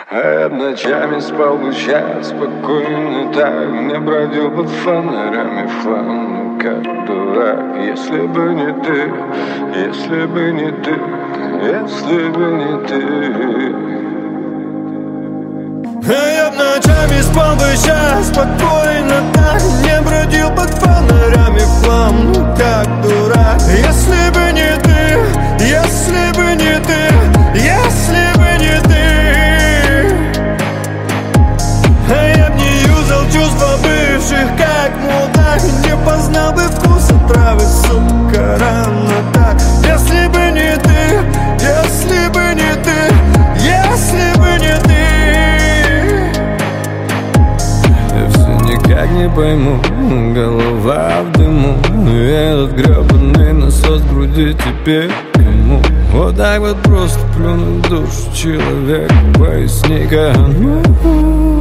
А я ночами спал бы сейчас спокойно так, не бродил под фонарями в хлам, ну как дурак. Если бы не ты, если бы не ты, если бы не ты. А я ночами спал бы сейчас спокойно так, не бродил под фонарями в хлам, ну как дурак. Если бы не ты, если бы не ты, если бы не ты. А я б не юзал чувства бывших, как мудак, не познал бы вкуса травы, сука, рано так. Если бы не ты, если бы не ты, если бы не ты. Я все никак не пойму, голова в дыму, этот гребаный насос в груди теперь кому? Вот так вот просто плюнуть в душу человека, поясни-ка.